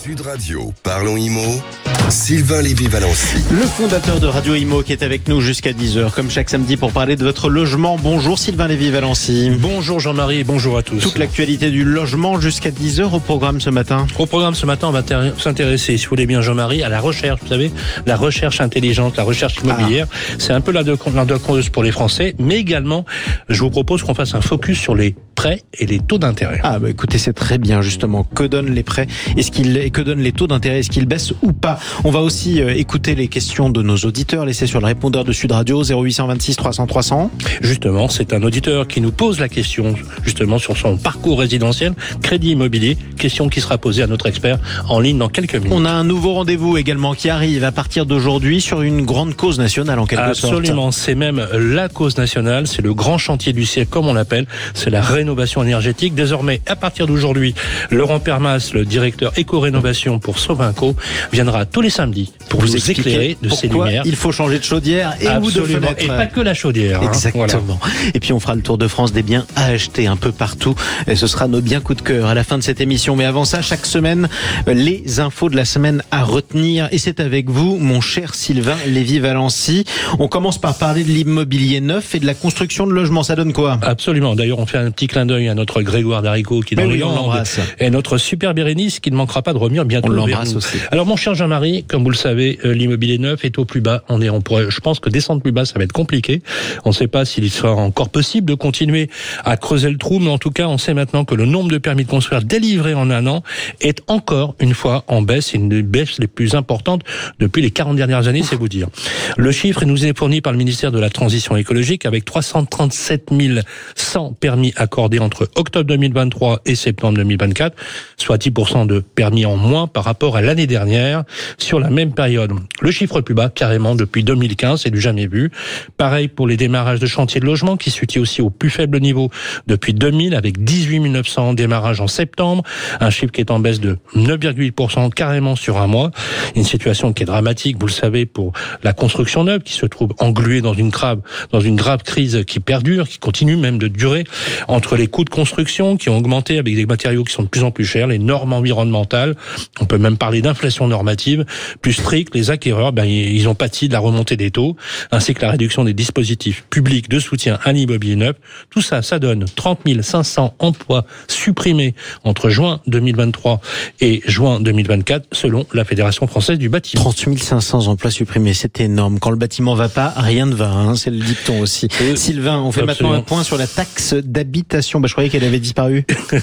Sud Radio, parlons IMO, Sylvain Lévy-Valency. Le fondateur de Radio IMO qui est avec nous jusqu'à 10h, comme chaque samedi, pour parler de votre logement. Bonjour Sylvain Lévy-Valency. Bonjour Jean-Marie, bonjour à tous. Toute l'actualité du logement jusqu'à 10h au programme ce matin. Au programme ce matin, on va s'intéresser, si vous voulez bien Jean-Marie, à la recherche. Vous savez, la recherche intelligente, la recherche immobilière. C'est un peu l'endocause pour les Français, mais également, je vous propose qu'on fasse un focus sur les prêts et les taux d'intérêt. Écoutez, c'est très bien justement. Que donnent les prêts et que donnent les taux d'intérêt? Est-ce qu'ils baissent ou pas? On va aussi écouter les questions de nos auditeurs laissées sur le répondeur de Sud Radio 0826 300 300. Justement, c'est un auditeur qui nous pose la question justement sur son parcours résidentiel, crédit immobilier, question qui sera posée à notre expert en ligne dans quelques minutes. On a un nouveau rendez-vous également qui arrive à partir d'aujourd'hui sur une grande cause nationale en quelque sorte. Absolument, c'est même la cause nationale, c'est le grand chantier du siècle comme on l'appelle, c'est la rénovation énergétique. Désormais, à partir d'aujourd'hui, Laurent Permas, le directeur éco-rénovation pour Sovinco, viendra tous les samedis pour vous éclairer de ces lumières. Il faut changer de chaudière et ou de fenêtre. Et pas que la chaudière. Exactement. Voilà. Et puis on fera le tour de France des biens à acheter un peu partout. Et ce sera nos biens coup de cœur à la fin de cette émission. Mais avant ça, chaque semaine, les infos de la semaine à retenir. Et c'est avec vous, mon cher Sylvain Lévy-Valency. On commence par parler de l'immobilier neuf et de la construction de logements. Ça donne quoi? Absolument. D'ailleurs, on fait un petit clin d'œil à notre Grégoire Darico qui est dans l'embrasse. Et notre super Bérénice qui ne manquera pas de revenir bientôt. On l'embrasse aussi. Alors mon cher Jean-Marie, comme vous le savez, l'immobilier neuf est au plus bas. Je pense que descendre plus bas, ça va être compliqué. On ne sait pas s'il sera encore possible de continuer à creuser le trou, mais en tout cas, on sait maintenant que le nombre de permis de construire délivrés en un an est encore une fois en baisse, une des baisses les plus importantes depuis les 40 dernières années, c'est vous dire. Le chiffre nous est fourni par le ministère de la Transition écologique avec 337 100 permis accordés entre octobre 2023 et septembre 2024, soit 10% de permis en moins par rapport à l'année dernière sur la même période. Le chiffre le plus bas, carrément, depuis 2015, c'est du jamais vu. Pareil pour les démarrages de chantiers de logement qui se situent aussi au plus faible niveau depuis 2000 avec 18 900 démarrages en septembre, un chiffre qui est en baisse de 9,8% carrément sur un mois. Une situation qui est dramatique, vous le savez, pour la construction neuve qui se trouve engluée dans une grave crise qui perdure, qui continue même de durer, entre les coûts de construction qui ont augmenté avec des matériaux qui sont de plus en plus chers, les normes environnementales, on peut même parler d'inflation normative plus stricte, les acquéreurs, ils ont pâti de la remontée des taux, ainsi que la réduction des dispositifs publics de soutien à l'immobilier neuf. Tout ça, ça donne 30 500 emplois supprimés entre juin 2023 et juin 2024, selon la Fédération française du bâtiment. 30 500 emplois supprimés, c'est énorme. Quand le bâtiment va pas, rien ne va, c'est le dicton aussi. Sylvain, on fait maintenant un point sur la taxe d'habitation. Je croyais qu'elle avait disparu.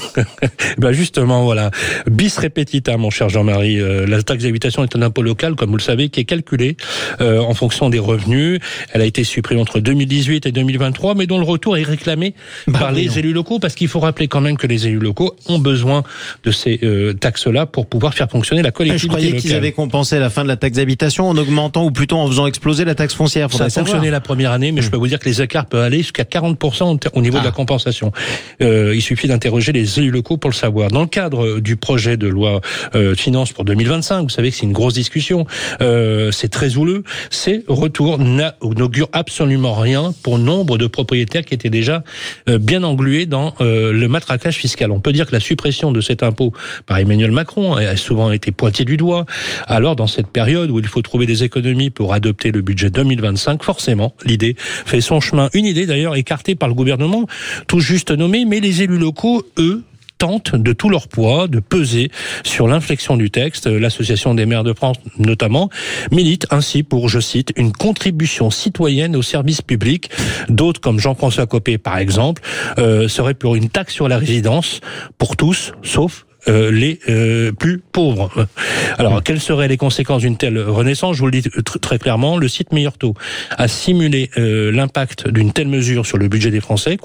Justement, voilà. Bis repetita, mon cher Jean-Marie. La taxe d'habitation est un impôt local, comme vous le savez, qui est calculé en fonction des revenus. Elle a été supprimée entre 2018 et 2023, mais dont le retour est réclamé par les élus locaux, parce qu'il faut rappeler quand même que les élus locaux ont besoin de ces taxes-là pour pouvoir faire fonctionner la collectivité locale. Je croyais qu'ils avaient compensé la fin de la taxe d'habitation en augmentant, ou plutôt en faisant exploser la taxe foncière. Ça a fonctionné la première année, mais je peux vous dire que les écarts peuvent aller jusqu'à 40% au niveau de la compensation. Il suffit d'interroger les élus locaux pour le savoir. Dans le cadre du projet de loi finance pour 2025, vous savez que c'est une grosse discussion, c'est très houleux, ces retours n'augurent absolument rien pour nombre de propriétaires qui étaient déjà bien englués dans le matraquage fiscal. On peut dire que la suppression de cet impôt par Emmanuel Macron a souvent été pointée du doigt. Alors dans cette période où il faut trouver des économies pour adopter le budget 2025, forcément l'idée fait son chemin. Une idée d'ailleurs écartée par le gouvernement, tout juste nommée, mais les élus locaux, eux, tentent de tout leur poids de peser sur l'inflexion du texte. L'Association des maires de France, notamment, milite ainsi pour, je cite, une contribution citoyenne au service public. D'autres, comme Jean-François Copé, par exemple, seraient pour une taxe sur la résidence pour tous, sauf les plus pauvres. Alors, quelles seraient les conséquences d'une telle renaissance? Je vous le dis très clairement, le site Meilleur Taux a simulé l'impact d'une telle mesure sur le budget des Français,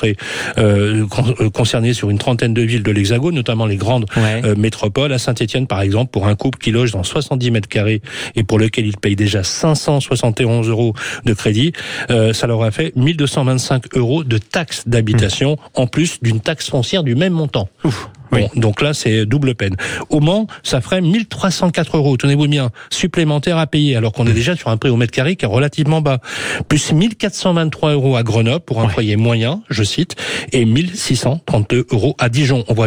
concerné sur une trentaine de villes de l'Hexagone, notamment les grandes métropoles. À Saint-Étienne, par exemple, pour un couple qui loge dans 70 mètres carrés et pour lequel il paye déjà 571 € de crédit, ça leur a fait 1225 € de taxe d'habitation, en plus d'une taxe foncière du même montant. Bon, donc là, c'est double peine. Au Mans, ça ferait 1304 €, tenez-vous bien, supplémentaires à payer, alors qu'on est déjà sur un prix au mètre carré qui est relativement bas. Plus 1423 € à Grenoble pour un foyer moyen, je cite, et 1632 € à Dijon. On voit bien,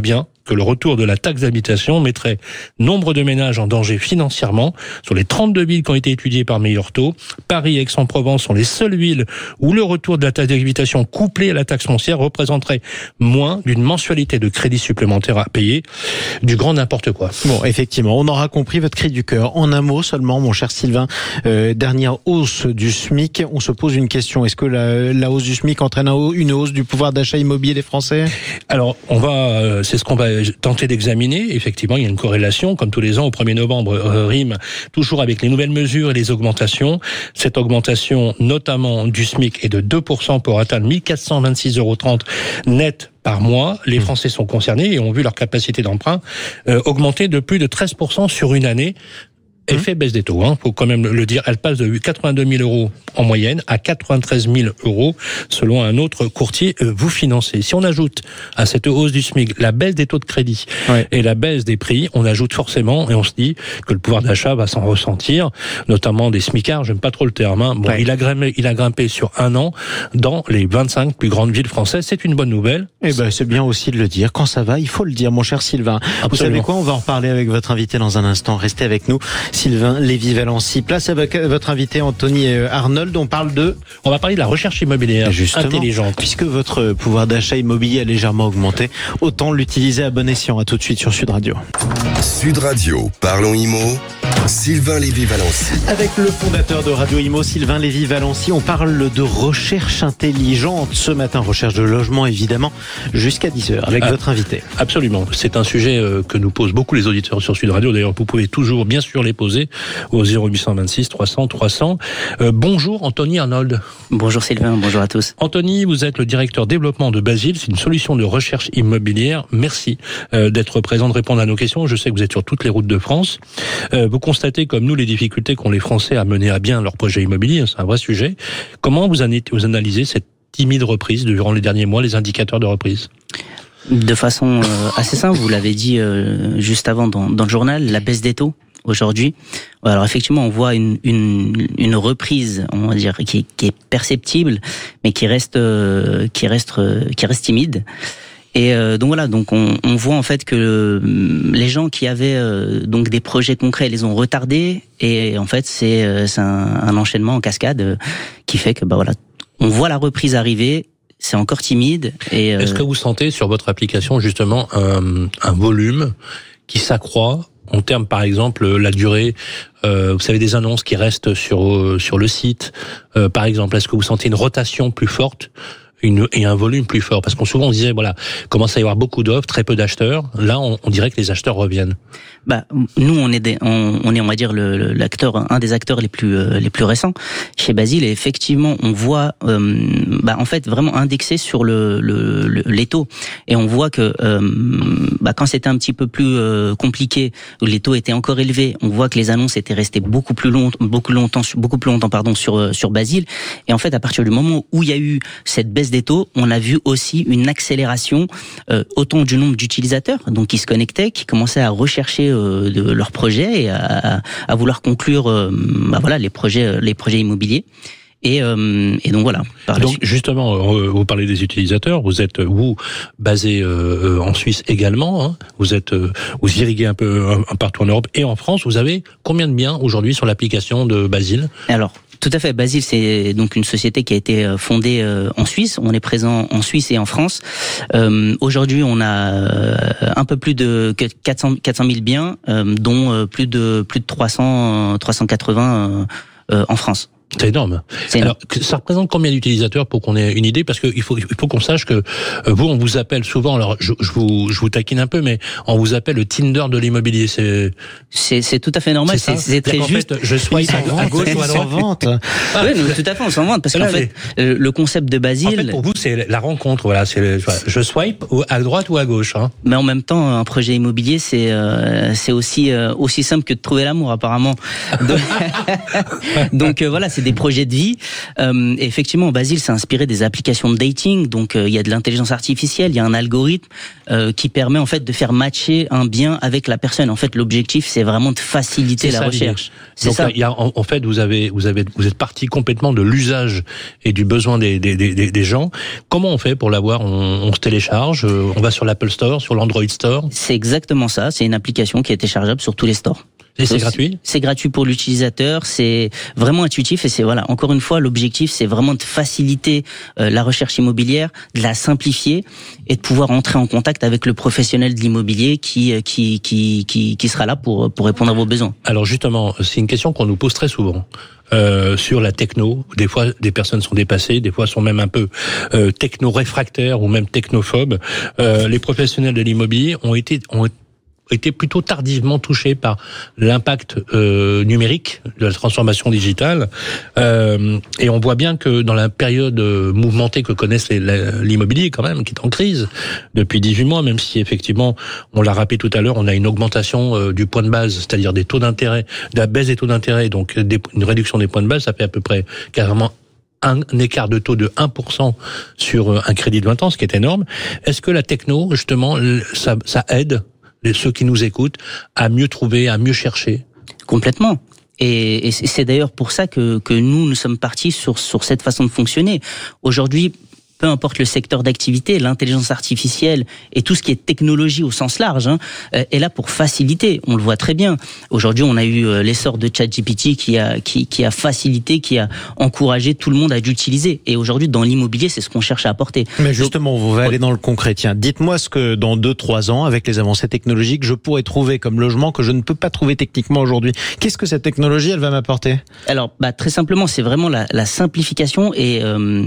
que le retour de la taxe d'habitation mettrait nombre de ménages en danger financièrement. Sur les 32 villes qui ont été étudiées par Meilleur Taux, Paris et Aix-en-Provence sont les seules villes où le retour de la taxe d'habitation couplé à la taxe foncière représenterait moins d'une mensualité de crédit supplémentaire à payer. Du grand n'importe quoi. Bon, effectivement, on aura compris votre cri du cœur. En un mot seulement, mon cher Sylvain, dernière hausse du SMIC, on se pose une question. Est-ce que la hausse du SMIC entraîne une hausse du pouvoir d'achat immobilier des Français ? Alors, c'est ce qu'on va tenter d'examiner. Effectivement, il y a une corrélation, comme tous les ans, au 1er novembre, rime toujours avec les nouvelles mesures et les augmentations. Cette augmentation, notamment du SMIC, est de 2% pour atteindre 1 426,30 € net par mois. Les Français sont concernés et ont vu leur capacité d'emprunt augmenter de plus de 13% sur une année. Effet baisse des taux, faut quand même le dire. Elle passe de 82 000 € en moyenne à 93 000 € selon un autre courtier vous financez. Si on ajoute à cette hausse du SMIC la baisse des taux de crédit et la baisse des prix, on ajoute forcément et on se dit que le pouvoir d'achat va s'en ressentir, notamment des smicards, j'aime pas trop le terme. Il a grimpé sur un an dans les 25 plus grandes villes françaises. C'est une bonne nouvelle. C'est bien aussi de le dire. Quand ça va, il faut le dire, mon cher Sylvain. Absolument. Vous savez quoi ? On va en reparler avec votre invité dans un instant. Restez avec nous. Sylvain Lévy-Valency. Place à votre invité Anthony Arnold. On va parler de la recherche immobilière intelligente. Puisque votre pouvoir d'achat immobilier a légèrement augmenté, autant l'utiliser à bon escient. À tout de suite sur Sud Radio. Sud Radio, parlons IMO. Sylvain Lévy-Valency. Avec le fondateur de Radio Imo, Sylvain Lévy-Valency, on parle de recherche intelligente. Ce matin, recherche de logement, évidemment, jusqu'à 10h avec votre invité. Absolument. C'est un sujet que nous posent beaucoup les auditeurs sur Sud Radio. D'ailleurs, vous pouvez toujours, bien sûr, les poser au 0826 300 300. Bonjour, Anthony Arnold. Bonjour Sylvain, bonjour à tous. Anthony, vous êtes le directeur développement de Basile. C'est une solution de recherche immobilière. Merci d'être présent, de répondre à nos questions. Je sais que vous êtes sur toutes les routes de France. Vous constatez, comme nous, les difficultés qu'ont les Français à mener à bien leur projet immobilier. C'est un vrai sujet. Comment vous analysez cette timide reprise durant les derniers mois, les indicateurs de reprise ? De façon assez simple, vous l'avez dit juste avant dans le journal, la baisse des taux aujourd'hui. Alors effectivement, on voit une reprise, on va dire, qui est perceptible, mais qui reste timide. Et donc on voit en fait que les gens qui avaient donc des projets concrets les ont retardés, et en fait c'est un enchaînement en cascade qui fait que on voit la reprise arriver. C'est encore timide. Et est-ce que vous sentez sur votre application justement un volume qui s'accroît en termes, par exemple, la durée, vous savez, des annonces qui restent sur le site, par exemple, est-ce que vous sentez une rotation plus forte et un volume plus fort? Parce qu'on souvent on disait, commence à y avoir beaucoup d'offres, très peu d'acheteurs. Là, on dirait que les acheteurs reviennent. Nous, on est, on va dire, l'acteur, un des acteurs les plus récents chez Basile. Et effectivement, on voit, en fait, vraiment indexé sur les taux. Et on voit que, quand c'était un petit peu plus compliqué, les taux étaient encore élevés. On voit que les annonces étaient restées beaucoup plus longtemps, sur Basile. Et en fait, à partir du moment où il y a eu cette baisse des taux, on a vu aussi une accélération autant du nombre d'utilisateurs, donc qui se connectaient, qui commençaient à rechercher de leurs projets et à vouloir conclure les projets immobiliers. Et donc voilà. Donc justement, vous parlez des utilisateurs. Vous êtes basé en Suisse également. Vous irriguez un peu partout en Europe et en France. Vous avez combien de biens aujourd'hui sur l'application de Basile ? Alors, tout à fait. Basile, c'est donc une société qui a été fondée en Suisse. On est présent en Suisse et en France. Aujourd'hui, on a un peu plus de 400 000 biens, dont plus de 380 en France. C'est énorme. Alors, ça représente combien d'utilisateurs pour qu'on ait une idée? Parce qu'il faut qu'on sache que vous, on vous appelle souvent. Alors, je vous taquine un peu, mais on vous appelle le Tinder de l'immobilier. C'est tout à fait normal. C'est très juste. En fait, je swipe à gauche ou à droite. Oui, tout à fait, on s'en vante parce qu'en fait, le concept de Basile. En fait, pour vous, c'est la rencontre. Voilà, je swipe à droite ou à gauche. Mais en même temps, un projet immobilier, c'est aussi simple que de trouver l'amour, apparemment. Donc voilà, c'est des projets de vie. Et effectivement, Basile s'est inspiré des applications de dating. Donc, il y a de l'intelligence artificielle, il y a un algorithme qui permet en fait de faire matcher un bien avec la personne. En fait, l'objectif, c'est vraiment de faciliter la recherche. C'est donc, ça. Il y a, en fait, vous êtes parti complètement de l'usage et du besoin des gens. Comment on fait pour l'avoir? On se télécharge, on va sur l'Apple Store, sur l'Android Store. C'est exactement ça. C'est une application qui est téléchargeable sur tous les stores. Et c'est gratuit? C'est gratuit pour l'utilisateur, c'est vraiment intuitif et c'est voilà, encore une fois, l'objectif c'est vraiment de faciliter la recherche immobilière, de la simplifier et de pouvoir entrer en contact avec le professionnel de l'immobilier qui sera là pour répondre à vos besoins. Alors justement, c'est une question qu'on nous pose très souvent. Sur la techno, des fois des personnes sont dépassées, des fois sont même un peu techno-réfractaires ou même technophobes. Les professionnels de l'immobilier ont été plutôt tardivement touchés par l'impact numérique de la transformation digitale, et on voit bien que dans la période mouvementée que connaissent l'immobilier quand même, qui est en crise depuis 18 mois, même si effectivement, on l'a rappelé tout à l'heure, on a une augmentation du point de base, c'est-à-dire des taux d'intérêt, de la baisse des taux d'intérêt, donc une réduction des points de base, ça fait à peu près carrément un écart de taux de 1% sur un crédit de 20 ans, ce qui est énorme. Est-ce que la techno, justement, ça aide ceux qui nous écoutent à mieux trouver, à mieux chercher? Complètement. Et c'est d'ailleurs pour ça que nous sommes partis sur cette façon de fonctionner. Aujourd'hui, peu importe le secteur d'activité, l'intelligence artificielle et tout ce qui est technologie au sens large est là pour faciliter. On le voit très bien. Aujourd'hui, on a eu l'essor de ChatGPT qui a facilité, qui a encouragé tout le monde à l'utiliser. Et aujourd'hui, dans l'immobilier, c'est ce qu'on cherche à apporter. Mais justement, vous allez dans le concret. Tiens, dites-moi ce que dans 2-3 ans, avec les avancées technologiques, je pourrais trouver comme logement que je ne peux pas trouver techniquement aujourd'hui. Qu'est-ce que cette technologie, elle va m'apporter? Alors, très simplement, c'est vraiment la simplification et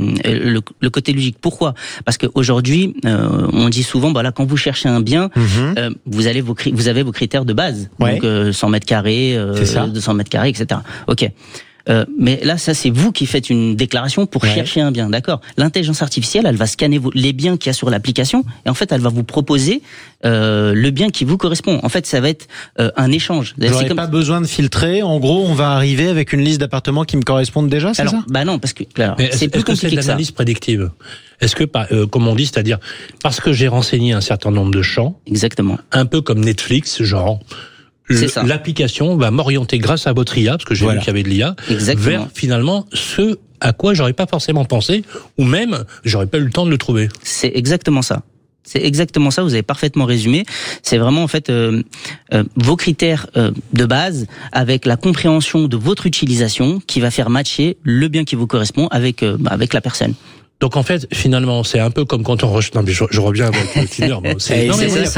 le côté logique. Pourquoi? Parce qu'aujourd'hui, on dit souvent, quand vous cherchez un bien, vous avez vos critères de base. Ouais. Donc 100 mètres carrés, 200 mètres carrés, etc. Ok. Mais là, ça, c'est vous qui faites une déclaration pour chercher un bien, d'accord? L'intelligence artificielle, elle va scanner les biens qu'il y a sur l'application et en fait, elle va vous proposer le bien qui vous correspond. En fait, ça va être un échange. J'aurais pas besoin de filtrer. En gros, on va arriver avec une liste d'appartements qui me correspondent déjà, c'est ça? Non, parce que c'est plus compliqué que ça. L'analyse prédictive. Est-ce que, comme on dit, c'est-à-dire parce que j'ai renseigné un certain nombre de champs, exactement, un peu comme Netflix, genre. L'application va m'orienter grâce à votre IA, parce que j'ai vu qu'il y avait de l'IA, vers finalement ce à quoi j'aurais pas forcément pensé, ou même j'aurais pas eu le temps de le trouver. C'est exactement ça. C'est exactement ça, vous avez parfaitement résumé. C'est vraiment en fait vos critères de base avec la compréhension de votre utilisation qui va faire matcher le bien qui vous correspond avec la personne. Donc en fait, finalement, c'est un peu comme quand on recherche. Non, mais je reviens avec Tinder. C'est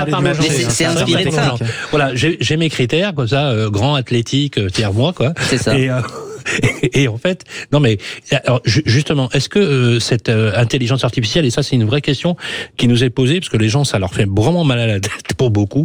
inspiré de ça. Voilà, j'ai mes critères comme ça, grand, athlétique, tiers-moi, quoi. C'est ça. Et en fait, non mais alors justement, est-ce que cette intelligence artificielle, et ça c'est une vraie question qui nous est posée parce que les gens, ça leur fait vraiment mal à la tête pour beaucoup.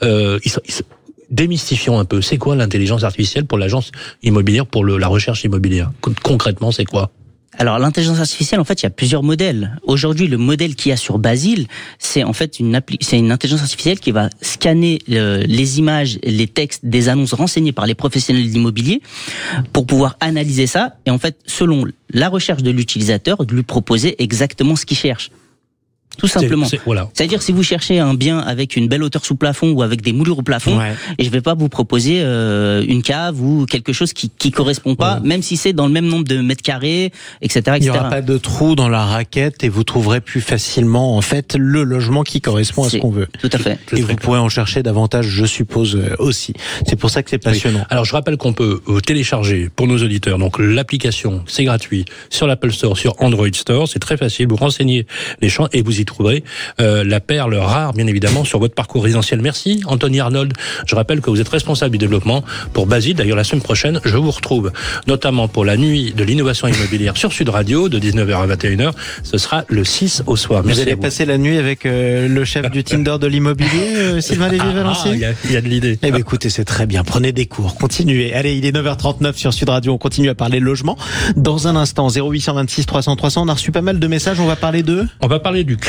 Démystifions un peu. C'est quoi l'intelligence artificielle pour l'agence immobilière, pour la recherche immobilière? Concrètement, c'est quoi? Alors l'intelligence artificielle, en fait, il y a plusieurs modèles. Aujourd'hui, le modèle qu'il y a sur Basile, c'est en fait une intelligence artificielle qui va scanner les images, les textes des annonces renseignées par les professionnels de l'immobilier pour pouvoir analyser ça et en fait, selon la recherche de l'utilisateur, de lui proposer exactement ce qu'il cherche. Tout simplement. C'est-à-dire si vous cherchez un bien avec une belle hauteur sous plafond ou avec des moulures au plafond, et je vais pas vous proposer une cave ou quelque chose qui correspond pas, même si c'est dans le même nombre de mètres carrés, etc. Il n'y aura pas de trou dans la raquette et vous trouverez plus facilement en fait le logement qui correspond à ce qu'on veut. Tout à fait. Et vous pourrez en chercher davantage, je suppose aussi. C'est pour ça que c'est passionnant. Oui. Alors je rappelle qu'on peut télécharger pour nos auditeurs donc l'application, c'est gratuit sur l'Apple Store, sur Android Store, c'est très facile. Vous renseignez les champs et vous y trouverez la perle rare, bien évidemment, sur votre parcours résidentiel. Merci, Anthony Arnold. Je rappelle que vous êtes responsable du développement pour Basile. D'ailleurs, la semaine prochaine, je vous retrouve notamment pour la nuit de l'innovation immobilière sur Sud Radio, de 19h à 21h. Ce sera le 6 au soir. Merci. Vous allez passer la nuit avec le chef du Tinder de l'immobilier, Sylvain Lévy-Valency? Il y a de l'idée. Eh bien, écoutez, c'est très bien. Prenez des cours. Continuez. Allez, il est 9h39 sur Sud Radio. On continue à parler logement. Dans un instant, 0826 300 300. On a reçu pas mal de messages. On va parler du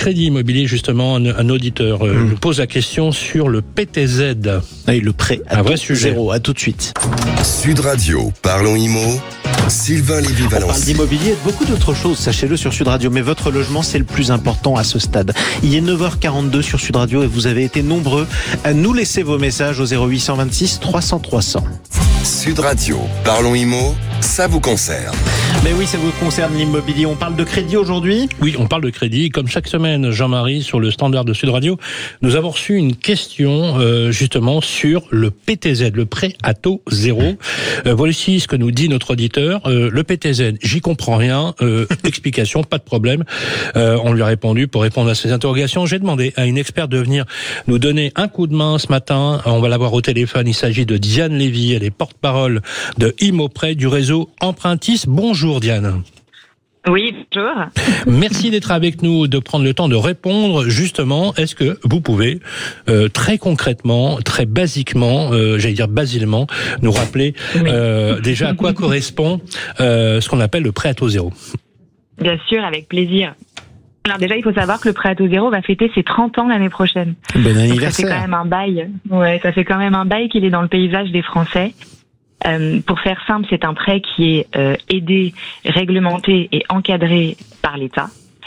Crédit Immobilier, justement, un auditeur nous pose la question sur le PTZ. Et le prêt à un vrai taux sujet. zéro. À tout de suite. Sud Radio, parlons IMO. Sylvain On parle Lévy-Valency. d'immobilier et de beaucoup d'autres choses, sachez-le, sur Sud Radio. Mais votre logement, c'est le plus important à ce stade. Il est 9h42 sur Sud Radio et vous avez été nombreux à nous laisser vos messages au 0826 300 300. Sud Radio, parlons IMO, ça vous concerne. Mais oui, ça vous concerne l'immobilier. On parle de crédit aujourd'hui ? Oui, on parle de crédit. Comme chaque semaine, Jean-Marie, sur le standard de Sud Radio, nous avons reçu une question justement sur le PTZ, le prêt à taux zéro. Voici ce que nous dit notre auditeur. Le PTZ, j'y comprends rien. Explication, pas de problème. On lui a répondu. Pour répondre à ces interrogations, j'ai demandé à une experte de venir nous donner un coup de main ce matin. On va l'avoir au téléphone. Il s'agit de Diane Lévy. Elle est porte-parole de ImoPrêt du réseau Empruntis. Bonjour Diane. Oui, bonjour. Merci d'être avec nous, de prendre le temps de répondre. Justement, est-ce que vous pouvez très concrètement, très basiquement, j'allais dire basilement, nous rappeler déjà à quoi correspond ce qu'on appelle le prêt à taux zéro ? Bien sûr, avec plaisir. Alors déjà, il faut savoir que le prêt à taux zéro va fêter ses 30 ans l'année prochaine. Bon Donc anniversaire. ça fait quand même un bail. Ouais, ça fait quand même un bail qu'il est dans le paysage des Français. Pour faire simple, c'est un prêt qui est aidé, réglementé et encadré par l'État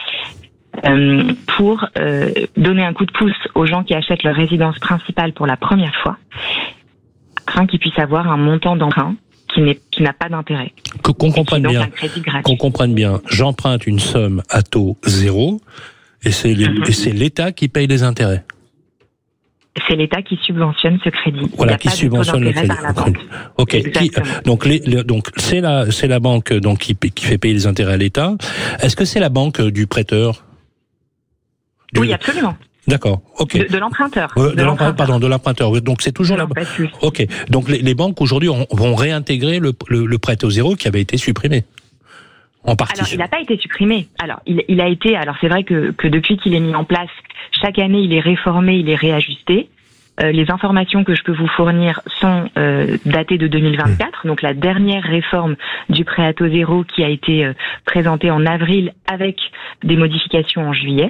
pour donner un coup de pouce aux gens qui achètent leur résidence principale pour la première fois, afin qu'ils puissent avoir un montant d'emprunt qui n'a pas d'intérêt. Qu'on comprenne Donc bien. un crédit gratuit. Qu'on comprenne bien. J'emprunte une somme à taux zéro et c'est l'État qui paye les intérêts. C'est l'État qui subventionne ce crédit. Voilà, qui subventionne le crédit. Par la banque. Ok. Donc c'est la banque donc qui fait payer les intérêts à l'État. Est-ce que c'est la banque du prêteur ? Oui, absolument. D'accord. Ok. De l'emprunteur. De l'emprunteur. Donc c'est toujours la banque. Ok. Donc les banques aujourd'hui vont réintégrer le prêt à taux zéro qui avait été supprimé. En partie. Alors, il n'a pas été supprimé. Alors, il a été. Alors, c'est vrai que depuis qu'il est mis en place, chaque année, il est réformé, il est réajusté. Les informations que je peux vous fournir sont datées de 2024, donc la dernière réforme du prêt à taux zéro qui a été présentée en avril avec des modifications en juillet.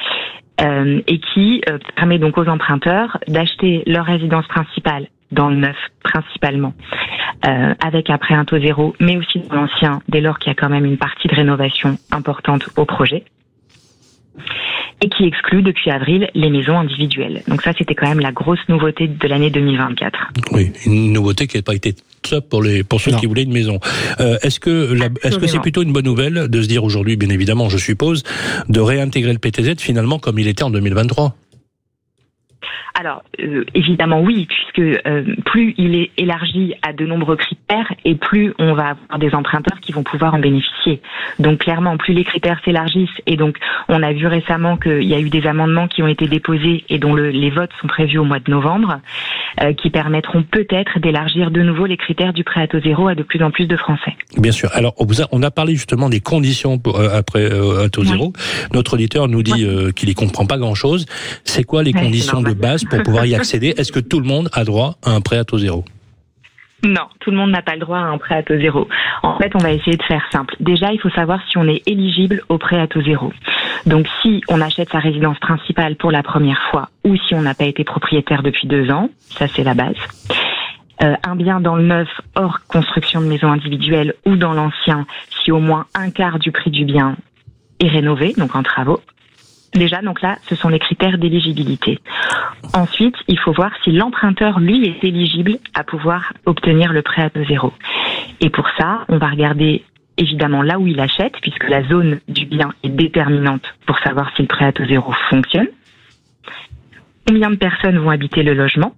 Et qui permet donc aux emprunteurs d'acheter leur résidence principale dans le neuf principalement, avec un prêt à taux zéro, mais aussi dans l'ancien, dès lors qu'il y a quand même une partie de rénovation importante au projet, et qui exclut depuis avril les maisons individuelles. Donc ça, c'était quand même la grosse nouveauté de l'année 2024. Oui, une nouveauté qui n'a pas été top pour ceux qui voulaient une maison. Est-ce que c'est plutôt une bonne nouvelle de se dire aujourd'hui, bien évidemment, je suppose, de réintégrer le PTZ finalement comme il était en 2023 ? Alors, évidemment oui, puisque plus il est élargi à de nombreux critères et plus on va avoir des emprunteurs qui vont pouvoir en bénéficier. Donc clairement, plus les critères s'élargissent et donc on a vu récemment qu'il y a eu des amendements qui ont été déposés et dont les votes sont prévus au mois de novembre, qui permettront peut-être d'élargir de nouveau les critères du prêt à taux zéro à de plus en plus de Français. Bien sûr. Alors, on a parlé justement des conditions pour, après à taux zéro. Notre auditeur nous dit qu'il y comprend pas grand-chose. C'est quoi les conditions de base pour pouvoir y accéder? Est-ce que tout le monde a droit à un prêt à taux zéro? Non, tout le monde n'a pas le droit à un prêt à taux zéro. En fait, on va essayer de faire simple. Déjà, il faut savoir si on est éligible au prêt à taux zéro. Donc, si on achète sa résidence principale pour la première fois ou si on n'a pas été propriétaire depuis 2 ans, ça c'est la base. Un bien dans le neuf hors construction de maison individuelle ou dans l'ancien, si au moins un quart du prix du bien est rénové, donc en travaux. Déjà, donc là, ce sont les critères d'éligibilité. Ensuite, il faut voir si l'emprunteur, lui, est éligible à pouvoir obtenir le prêt à taux zéro. Et pour ça, on va regarder évidemment là où il achète, puisque la zone du bien est déterminante pour savoir si le prêt à taux zéro fonctionne. Combien de personnes vont habiter le logement?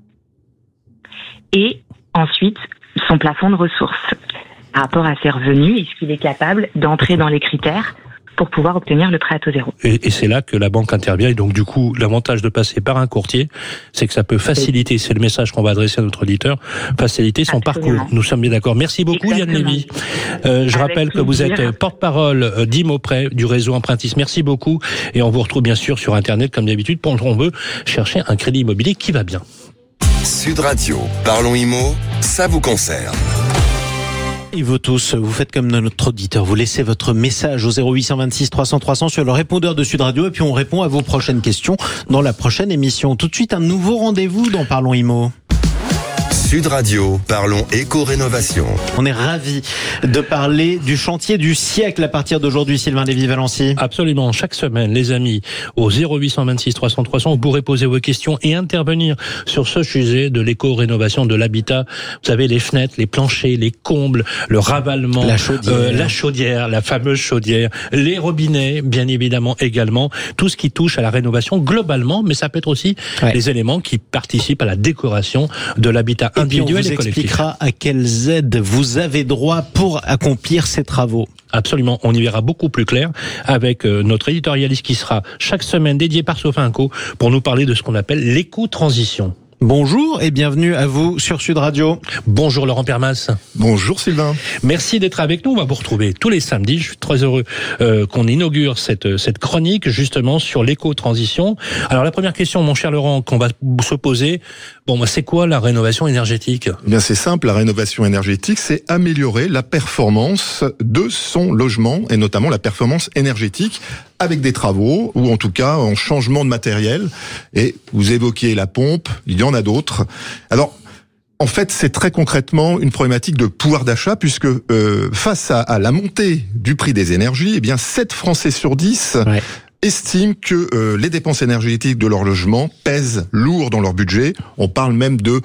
Et ensuite, son plafond de ressources par rapport à ses revenus. Est-ce qu'il est capable d'entrer dans les critères pour pouvoir obtenir le prêt à taux zéro. Et c'est là que la banque intervient. Et donc, du coup, l'avantage de passer par un courtier, c'est que ça peut faciliter, c'est le message qu'on va adresser à notre auditeur, faciliter son parcours. Nous sommes bien d'accord. Merci beaucoup, Diane Lévy. Je rappelle que vous êtes porte-parole d'ImoPrêt, du réseau Empruntis. Merci beaucoup. Et on vous retrouve bien sûr sur Internet, comme d'habitude, pour on veut chercher un crédit immobilier qui va bien. Sud Radio, parlons IMO, ça vous concerne. Et vous tous, vous faites comme notre auditeur, vous laissez votre message au 0826 300 300 sur le répondeur de Sud Radio et puis on répond à vos prochaines questions dans la prochaine émission. Tout de suite, un nouveau rendez-vous dans Parlons Immo. Sud Radio, parlons éco-rénovation. On est ravis de parler du chantier du siècle à partir d'aujourd'hui, Sylvain Lévy-Valency. Absolument. Chaque semaine, les amis, au 0826 300 300, vous pourrez poser vos questions et intervenir sur ce sujet de l'éco-rénovation de l'habitat. Vous savez, les fenêtres, les planchers, les combles, le ravalement, la chaudière, la fameuse chaudière, les robinets, bien évidemment également, tout ce qui touche à la rénovation globalement, mais ça peut être aussi les éléments qui participent à la décoration de l'habitat individuel et collectif. On vous expliquera à quelles aides vous avez droit pour accomplir ces travaux. Absolument, on y verra beaucoup plus clair avec notre éditorialiste qui sera chaque semaine dédié par Sofinco pour nous parler de ce qu'on appelle l'éco-transition. Bonjour et bienvenue à vous sur Sud Radio. Bonjour Laurent Permas. Bonjour Sylvain. Merci d'être avec nous. On va vous retrouver tous les samedis. Je suis très heureux qu'on inaugure cette chronique justement sur l'éco-transition. Alors la première question, mon cher Laurent, qu'on va se poser, c'est quoi la rénovation énergétique ? Eh bien c'est simple, la rénovation énergétique, c'est améliorer la performance de son logement et notamment la performance énergétique avec des travaux ou en tout cas en changement de matériel. Et vous évoquiez la pompe, il y en a d'autres. Alors, en fait, c'est très concrètement une problématique de pouvoir d'achat puisque face à la montée du prix des énergies, eh bien 7 Français sur 10 estiment que les dépenses énergétiques de leur logement pèsent lourd dans leur budget. On parle même de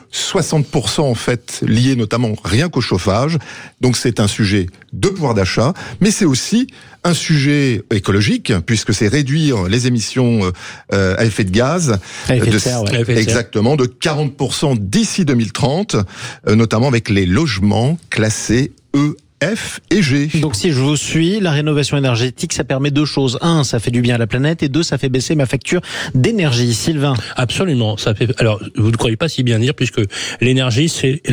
60% en fait liés notamment rien qu'au chauffage. Donc c'est un sujet de pouvoir d'achat, mais c'est aussi un sujet écologique puisque c'est réduire les émissions à effet de gaz exactement de 40% d'ici 2030, notamment avec les logements classés E, F et G. Donc si je vous suis, la rénovation énergétique, ça permet 2 choses. 1, ça fait du bien à la planète et 2, ça fait baisser ma facture d'énergie. Sylvain. Absolument. Ça fait. Alors, vous ne croyez pas si bien dire puisque l'énergie, c'est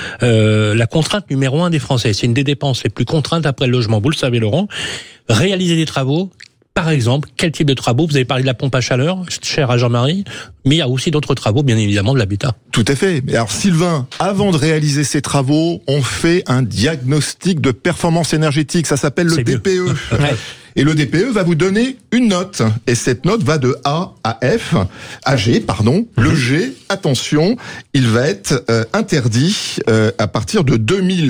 la contrainte numéro 1 des Français. C'est une des dépenses les plus contraintes après le logement. Vous le savez, Laurent. Réaliser des travaux. Par exemple, quel type de travaux ? Vous avez parlé de la pompe à chaleur, cher à Jean-Marie, mais il y a aussi d'autres travaux, bien évidemment, de l'habitat. Tout à fait. Alors Sylvain, avant de réaliser ces travaux, on fait un diagnostic de performance énergétique. Ça s'appelle le DPE. Et le DPE va vous donner une note. Et cette note va de A à F, à G, pardon. Le G, attention, il va être interdit à partir de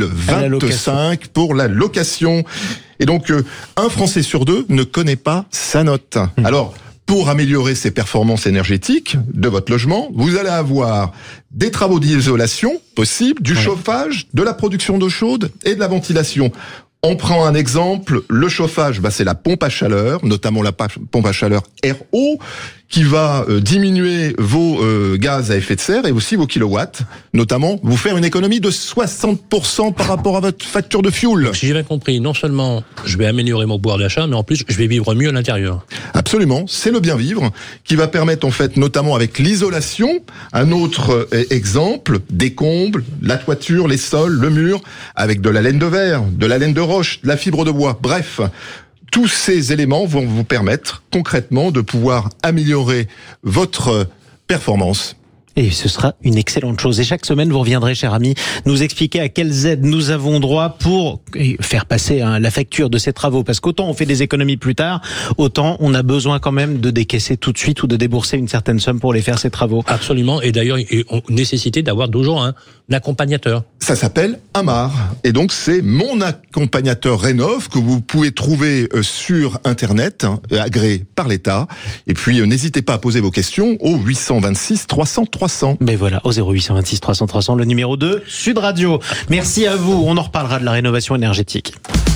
2025 pour la location. Et donc, un Français sur 2 ne connaît pas sa note. Alors, pour améliorer ces performances énergétiques de votre logement, vous allez avoir des travaux d'isolation possibles, du chauffage, de la production d'eau chaude et de la ventilation. On prend un exemple, le chauffage, c'est la pompe à chaleur, notamment la pompe à chaleur RO, qui va diminuer vos gaz à effet de serre et aussi vos kilowatts, notamment vous faire une économie de 60% par rapport à votre facture de fuel. Donc, si j'ai bien compris, non seulement je vais améliorer mon pouvoir d'achat, mais en plus je vais vivre mieux à l'intérieur. Absolument, c'est le bien vivre qui va permettre en fait, notamment avec l'isolation, un autre exemple, des combles, la toiture, les sols, le mur, avec de la laine de verre, de la laine de roche, de la fibre de bois, bref. Tous ces éléments vont vous permettre concrètement de pouvoir améliorer votre performance. Et ce sera une excellente chose. Et chaque semaine, vous reviendrez, cher ami, nous expliquer à quelles aides nous avons droit pour faire passer la facture de ces travaux. Parce qu'autant on fait des économies plus tard, autant on a besoin quand même de décaisser tout de suite ou de débourser une certaine somme pour les faire, ces travaux. Absolument. Et d'ailleurs, on nécessité d'avoir toujours un accompagnateur. Ça s'appelle Amar. Et donc, c'est mon accompagnateur Rénov' que vous pouvez trouver sur Internet, agréé par l'État. Et puis, n'hésitez pas à poser vos questions au 826 300 300. Mais voilà, au 0826 300 300, le numéro 2, Sud Radio. Merci à vous. On en reparlera de la rénovation énergétique.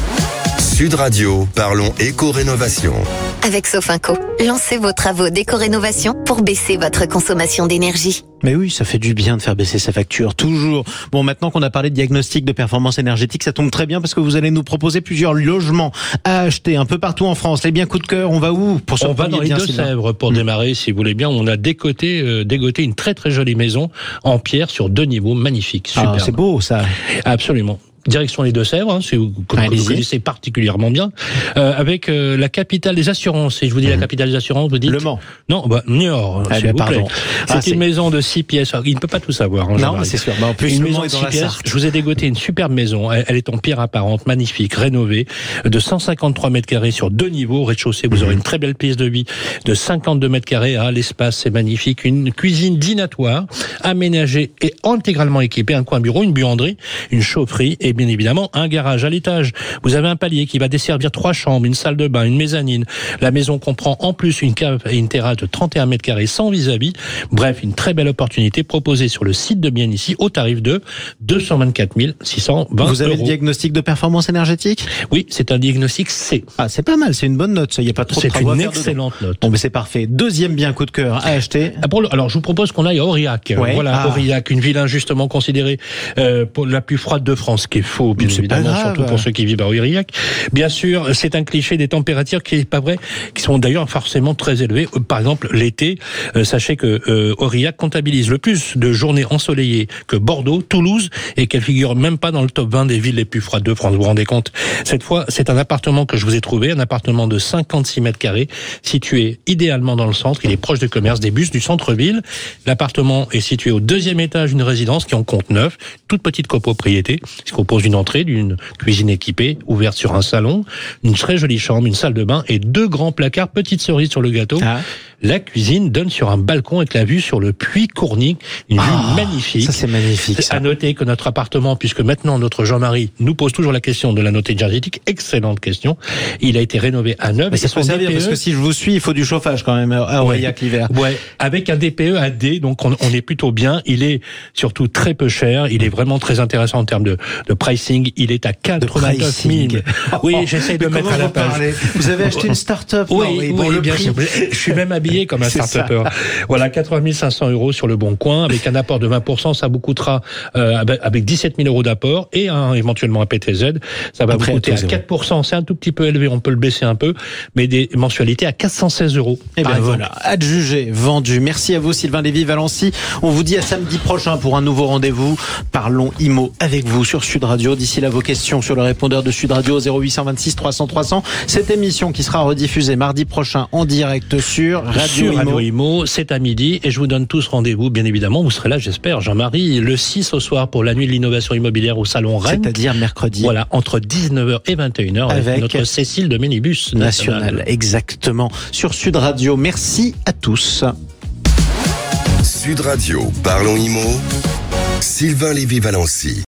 Sud Radio, parlons éco-rénovation. Avec Sofinco, lancez vos travaux d'éco-rénovation pour baisser votre consommation d'énergie. Mais oui, ça fait du bien de faire baisser sa facture, toujours. Bon, maintenant qu'on a parlé de diagnostic de performance énergétique, ça tombe très bien parce que vous allez nous proposer plusieurs logements à acheter un peu partout en France. Les biens coup de cœur, on va où pour On va dans les Deux-Sèvres pour démarrer, si vous voulez bien. On a dégoté une très très jolie maison en pierre sur 2 niveaux, magnifique, superbe. Ah, c'est beau ça. Absolument. direction les Deux-Sèvres, que vous connaissez particulièrement bien, avec la capitale des assurances. Et je vous dis la capitale des assurances, vous dites Le Mans. Non, Niort, s'il vous plaît. C'est une maison de 6 pièces. Il ne peut pas tout savoir. Non, c'est sûr. En plus, une maison de 6 pièces. Je vous ai dégoté une superbe maison. Elle est en pierre apparente, magnifique, rénovée, de 153 mètres carrés sur 2 niveaux. Au rez-de-chaussée, vous aurez une très belle pièce de vie de 52 mètres carrés. L'espace, c'est magnifique. Une cuisine dînatoire, aménagée et intégralement équipée. Un coin bureau, une buanderie, une chaufferie et bien évidemment un garage à l'étage. Vous avez un palier qui va desservir 3 chambres, une salle de bain, une mezzanine. La maison comprend en plus une cave et une terrasse de 31 mètres carrés sans vis-à-vis. Bref, une très belle opportunité proposée sur le site de Bien Ici au tarif de 224 620 Vous avez le diagnostic de performance énergétique ? Oui, c'est un diagnostic C. C'est pas mal, c'est une bonne note. Il n'y a pas trop de travaux à faire. C'est une excellente note. Bon, mais c'est parfait. Deuxième bien coup de cœur à acheter. Alors, je vous propose qu'on aille à Aurillac. Voilà, Aurillac, une ville injustement considérée pour la plus froide de France, qui est faux, bien évidemment, surtout pour ceux qui vivent à Aurillac. Bien sûr, c'est un cliché des températures qui est pas vrai, qui sont d'ailleurs forcément très élevées. Par exemple, l'été, sachez que Aurillac comptabilise le plus de journées ensoleillées que Bordeaux, Toulouse, et qu'elle figure même pas dans le top 20 des villes les plus froides de France. Vous vous rendez compte? Cette fois, c'est un appartement que je vous ai trouvé, un appartement de 56 mètres carrés, situé idéalement dans le centre. Il est proche des commerces, des bus, du centre-ville. L'appartement est situé au 2e étage d'une résidence qui en compte 9, toute petite copropriété, qui compose d'une entrée, d'une cuisine équipée, ouverte sur un salon, une très jolie chambre, une salle de bain et 2 grands placards, petite cerise sur le gâteau. La cuisine donne sur un balcon avec la vue sur le puits Cournic, une vue magnifique. Ça, c'est magnifique. À noter que notre appartement, puisque maintenant notre Jean-Marie nous pose toujours la question de la note énergétique, excellente question, il a été rénové à neuf. Mais ça peut servir, parce que si je vous suis, il faut du chauffage quand même à Aurillac l'hiver. Ouais, avec un DPE à D, donc on est plutôt bien. Il est surtout très peu cher, il est vraiment très intéressant en termes de pricing. Il est à 89 000. Oui, j'essaie de mettre à la page. Vous avez acheté une start-up? Oui, bien sûr. Je suis même habillé comme un start-upper. Voilà, 80 500 € sur le bon coin, avec un apport de 20%, ça vous coûtera avec 17 000 € d'apport et éventuellement un PTZ, ça va vous coûter à 4%. C'est un tout petit peu élevé, on peut le baisser un peu, mais des mensualités à 416 €. Et bien voilà, adjugé, vendu. Merci à vous Sylvain Lévy-Valency. On vous dit à samedi prochain pour un nouveau rendez-vous. Parlons IMO avec vous sur Sud Radio. D'ici là, vos questions sur le répondeur de Sud Radio 0826 300 300. Cette émission qui sera rediffusée mardi prochain en direct sur Radio Imo, c'est à midi et je vous donne tous rendez-vous, bien évidemment. Vous serez là, j'espère, Jean-Marie, le 6 au soir pour la nuit de l'innovation immobilière au Salon Rennes. C'est-à-dire mercredi. Voilà, entre 19h et 21h avec notre Cécile de Minibus National. Exactement. Sur Sud Radio, merci à tous. Sud Radio, parlons IMO, Sylvain Lévy-Valency.